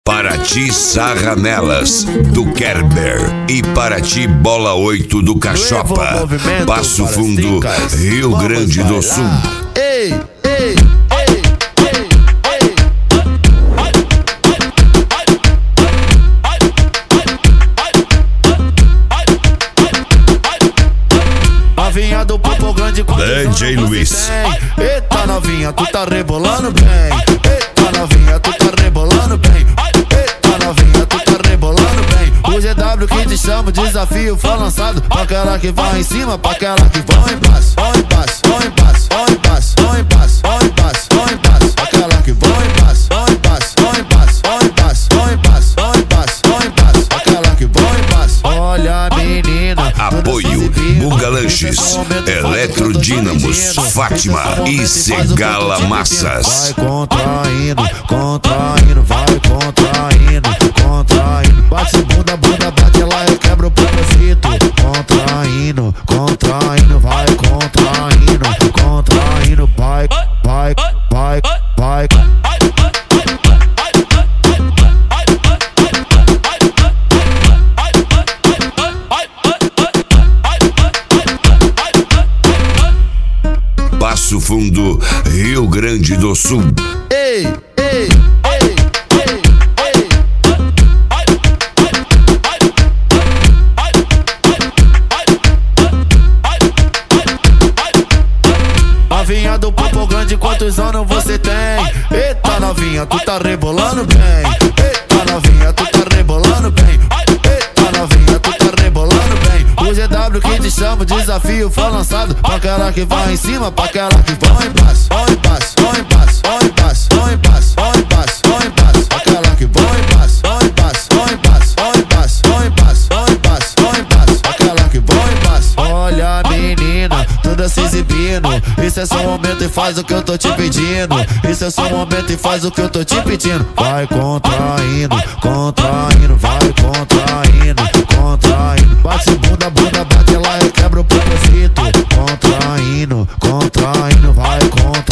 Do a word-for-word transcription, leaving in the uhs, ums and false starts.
Paraty Sarranelas, do Kerber. E Paraty Bola oito, do Cachopa. Passo Fundo, Rio Grande do Sul. Ei, ei, ei, ei, ei. Novinha do Popo Grande, D J Luiz. Eita novinha, tu tá rebolando bem. Eita novinha, tu tá rebolando bem. Eita novinha, tu tá rebolando bem. O G W que te chama, o desafio foi lançado. Pra aquela que vai em cima, pra aquela que vai embaixo. Vai embaixo, vai embaixo, vai embaixo, vai embaixo, vai embaixo, vai embaixo. Aquela que vai embaixo, vai embaixo, vai embaixo, vai embaixo, vai embaixo, vai embaixo, vai embaixo. Aquela que vai embaixo. Olha menina. Apoio Buga Lanches, Eletrodínamos, Fátima e Segala Massas. Vai contraindo, contraindo, vai contraindo, contraindo. Bate bunda, bunda, bate lá, eu quebro o propósito. Contraindo, contraindo, vai contraindo, contraindo, vai, vai, vai, vai. Passo Fundo, Rio Grande do Sul. Ei, ei, ei, ei, ei. Novinha do Popo Grande, quantos anos você tem? Eita novinha, tu tá rebolando bem. Eita novinha, tu tá rebolando bem. Eita novinha, tu tá rebolando bem. O G W que te chama, o desafio foi lançado. Pra aquela que vai em cima, pra aquela que vai embaixo. Vai embaixo, vai embaixo, vai embaixo, vai embaixo, vai embaixo, vai embaixo. Aquela que vai embaixo, vai embaixo, vai embaixo, vai embaixo, vai embaixo, vai embaixo, vai embaixo. Aquela que vai embaixo. Olha menina, toda se exibindo. Isso é só um momento e faz o que eu tô te pedindo. Isso é só um momento e faz o que eu tô te pedindo. Vai contraindo, contraindo, vai contraindo, contraindo. Bate bunda, bunda, bate lá, eu quebro o propósito. Contraindo, contraindo, vai contraindo.